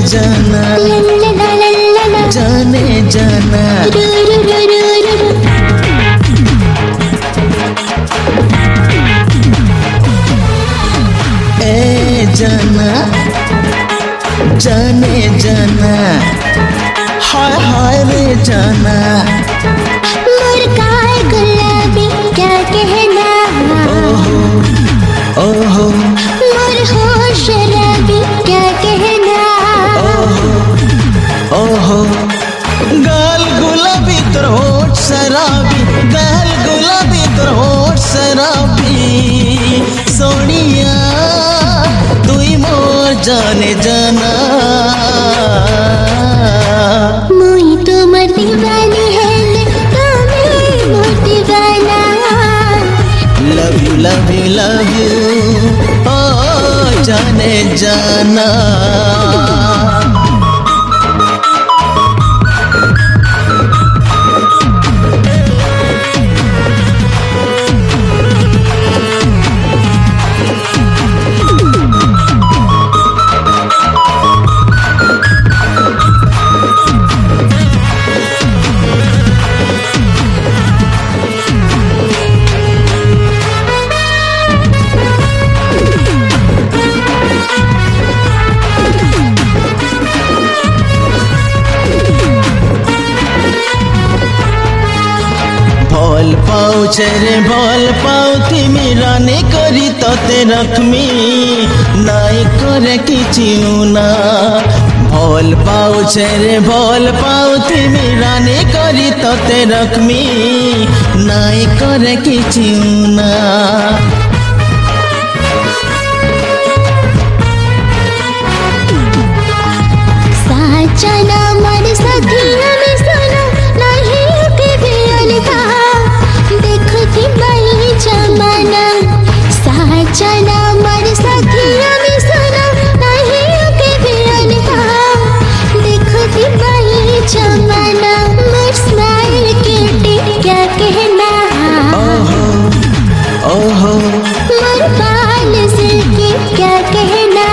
जाना जाने जाना ए जाना जाने जाना हाय हाय रे जाना मुर्गा गुलाबी क्या कहना ओहो मुरहो शराबी क्या कहना ओहो गाल गुलाबी तोर होठ शराबी गाल गुलाबी तोर होठ शराबी सोनिया तुई मोर जाने जाना मुई तो मर दीवानी है तुम्हें मोर दीवाना लव यू ओ जाने जाना भल पाऊचे रे भल पाऊथी मिराने करी तते रखमी नाई करे किछि ना भल पाऊचे रे भल पाऊथी मिराने करी तते रखमी नाई करे किछि ना साचा ना मन सखिया में सुनो नहीं के भी अलगा देखती बही जमाना साचा ना मन सखिया में सुनो नहीं के भी अलगा देखती बही जमाना मोर स्माइल क्यूटी क्या कहना ओहो मोर बाल सिल्की क्या कहना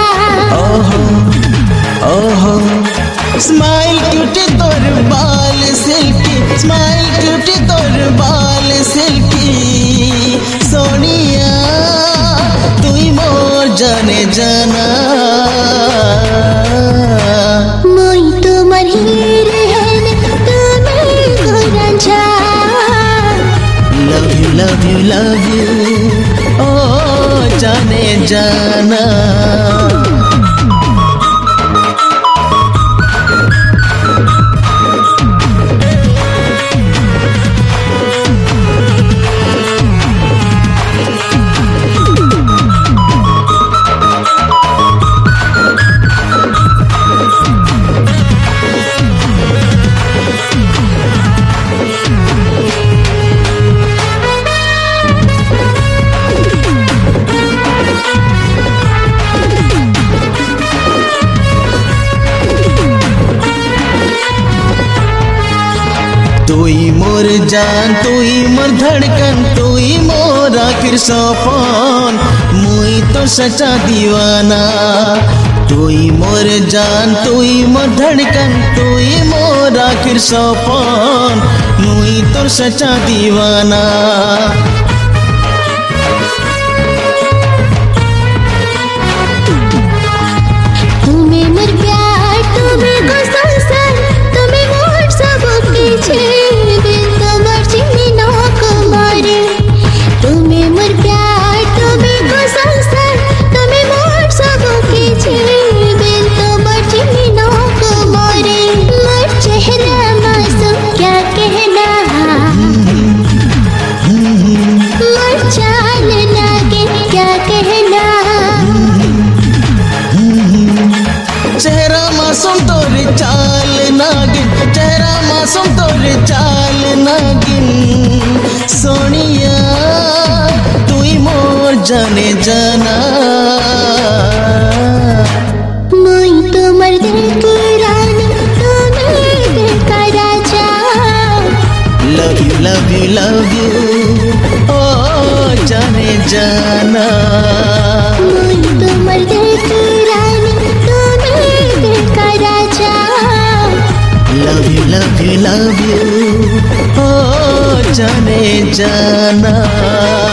ओहो स्माइल क्यूटी तोर बाल सिल्की स्माइल क्यूटी तोर बाल सिल्की सोनिया तुई मोर जाने जाना मुई तुमर हीर है तुम्हें गोरा जा लव यू ओ जाने जाना तुई मोर जान तुई मोर धड़कन तुई मोर आखिर सपन मुई तो सच्चा दीवाना तुई मोर जान तुई मोर धड़कन तुई मोर आखिर सपन मुई तो सच्चा दीवाना तुम्हें मोर प्यार तुम्हें को संसार तुम्हें मोर सब पीछे तुम्हें मोर प्यार तुम्हें को संसार तुम्हें मोर सब पीछे बिन तो बची मीनों को मोरे मोर चेहरा मासूम क्या कहना मोर चाल लागे क्या कहना चेहरा मासूम तोर चाल नागिन चेहरा मासूम तोर चाल नागिन सोनिया तुई मोर जाने जाना मुई तुमर दिल की रानी तुम्हें दिल का राजा love you ओ जाने जाना मुई तुमर दिल की रानी तुम्हें दिल का जाना।